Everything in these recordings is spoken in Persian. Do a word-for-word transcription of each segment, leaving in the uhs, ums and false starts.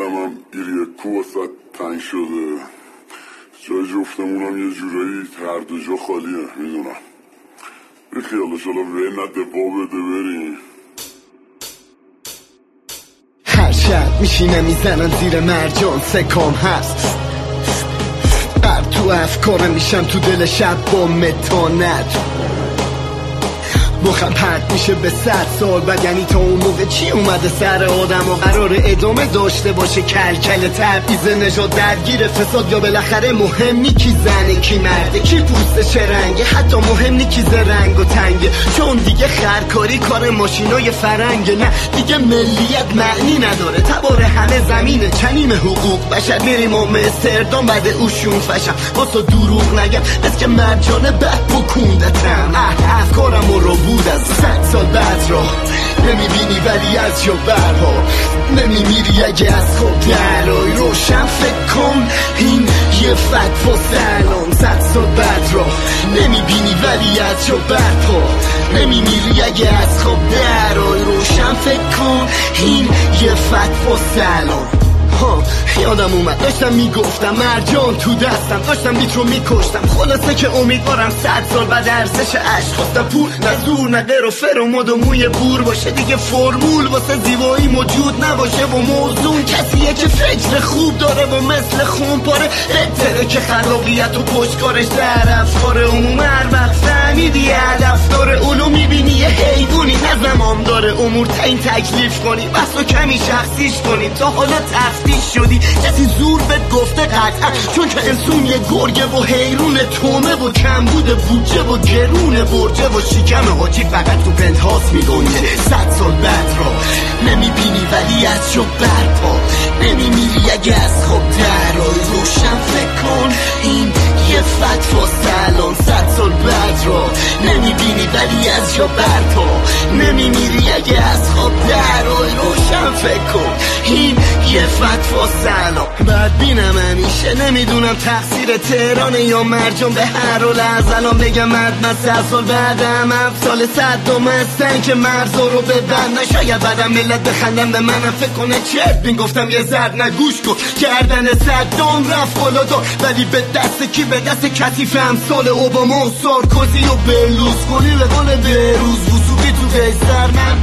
دلم هم ایریه کواسد تنگ شده، جای جفتمونم یه جورایی هر دو جا خالیه. میدونم بی خیالش حالا وی نده با بده بریم. هر شب میشینه میزنن زیر مرجان سکام هست قرد تو افکارم میشم تو دل شب با متانت مخم پرد میشه به صد سال بعد. یعنی تا اون موقع چی اومده سر آدم و قرار ادامه داشته باشه کلکل تبعیض نژاد درگیر فساد، یا بالاخره مهم نی کی زنه کی مرده کی پوست چه رنگه، حتی مهم نی کی زرنگ و تنگه، چون دیگه خرکاری کار ماشینای فرنگه. نه دیگه ملیت معنی نداره، تبار همه زمینه چنیم حقوق بشر. میریم امستردام بعد اوشون فشم واسه دروغ نگم بس که مرجانه بد بکوندتم. افکارم رو بود از صد سال بعد را نمیبینی ولی از جا برها نمیمیری اگه از خواب درای روشن فکر کن این یه فتوا سلام. صد سال بعد را نمیبینی ولی از جا برها نمیمیری اگه از خواب درای روشن فکر کن این یه فتوا سلام. ها یادم اومد داشتم میگفتم مرجان تو دستم، داشتم بیت رو میکشتم. خلاصه که امیدوارم صد سال بعد ارزش عشق خواستم پول نه زور نه غیر و فر و مد و موی بور باشه. دیگه فرمول واسه زیبایی موجود نباشه و موضوع کسیه که فکر خوب داره و مثل خون پاره بهتره که خلاقیت و پشتکارش در افکار عموم. هر وقت فهمیدی هدف داره اونو میبینی یه حیوانی، نه زمان داره امور تعیین تکلیف کنی بس و کمی شخصیش کنی. تا حالا تفتیش شدی کسی زور بهت گفته قطعا، چون که انسون یه گرگه و حیرون تومه و کمبود بودجه و گرون برجه و شکم حاجی فقط تو پنتهاوس میگنجه. صد سال بعد را نمیبینی ولی از جا برپا نمیمیری اگه از خواب درای روشن فکر کن این یه فتوا سلام. صد سال بعد را نمیبینی ولی از جا برپا نمیمیری اگه از خواب درای روشن فکر کن این یه فتوا سلام. بعد بینم همیشه نمیدونم تقصیر تهرانه یا مرجان. به هر حال از الان بگم مرد من صد سال بعدم هفت سال صد دوم هستن که مرزا رو ببند. نشاید بعدم ملت بخندم به منم فکر کنه چرت میگفتم یه زرد نگوش کن. کردن صدام رفت بالا دا ولی به دست کی؟ به دست کثیف امثال اوباما و سارکوزی و برلوسکونی. به قول بهروز وثوقی تو قیصر من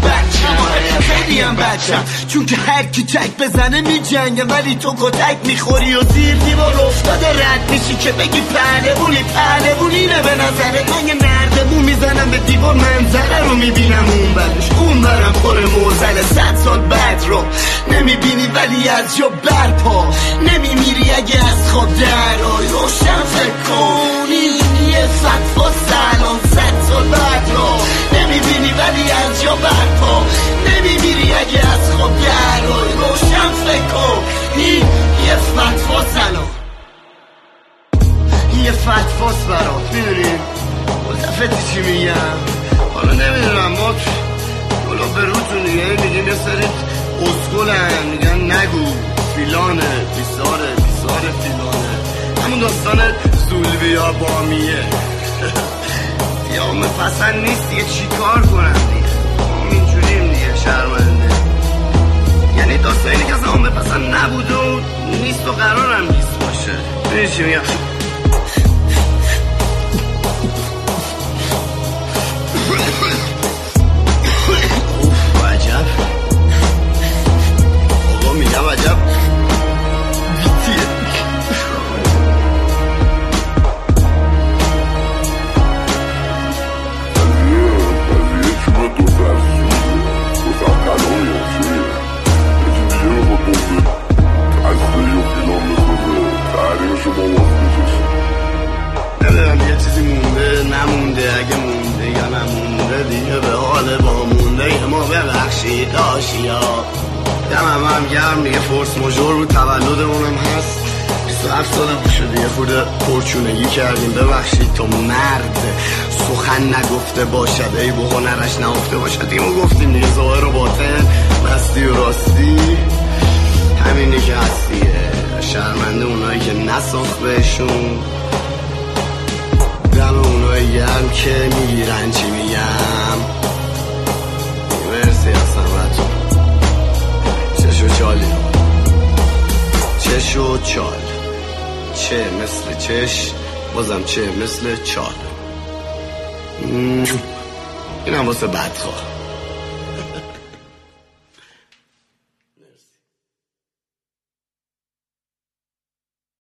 بچم خیلی هم بچم، چون که هر کی چک بزنه می جنگه ولی تو کتک میخوری و زیر دیوار افتاده رد میشی که بگی پهلوونی. پهلوونینه به نظرت؟ من یه نردبون میزنم به دیوار منظره رو میبینم اون برش اون برم خوره موزل. صد سال بعد رو نمیبینی ولی از جا برپا نمیمیری اگه از خواب درای روشن فکر کنی یه فتوا سلام. صد سال بعد رو نمیبینی ولی از جا برپا نمیمیری اگه از خواب درای روشن فکر کن این یه فتوا سلام. یه فتواست برات میدونیم ملتفتی چی میگم. حالا نمیدونم ما جلو بروتون دیگه میگیم یه سری اسکولن میگن نگو فیلانه بیساره بیساره فیلانه. همون داستان زولبیا بامیه یا مفصل نیست دیگه چی کار کنم دیگه ما اینجوریم دیگه شرمنده. یعنی داستان اینه که اصلا همه پسند نبود و نیست و قرارم نیست باشه. ببینید چی میگم. اوف عجب آقا میگم عجب بیتیه. قضیه چوبه دو سر سوزه دو سر قلعه یاسویه یکی دیگه رو با بمبه تزدهی و فیلان بسازه تحریمشو با واس میکشه. نمیدونم یه چیزی مونده نمونده، اگه مونده یا نمونده دیگه به حال با مونده ما ببخشید آشیا. دمم هم گرم دیگه فورس ماژور بود تولدمونم هست بیست و هفت سالم شده یه خورده پرچونگی کردیم ببخشید. تو مرد سخن نگفته باشد ای به هنرش نهفته باشد دیگه ما گفتیم دیگه ظاهر و باطن مستی و راستی همینی که هستیه. شرمنده اونایی که نساخت بهشون، دم اونایی گرم که میگیرن چی میگم. مرسی از همتون چشو چالی چال، چه مثل چش بازم چه مثل چال. این هم واسه بدخواه.